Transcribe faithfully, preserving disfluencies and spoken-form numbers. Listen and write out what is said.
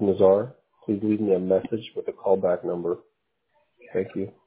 Nazar, please leave me a message with a callback number. Thank you.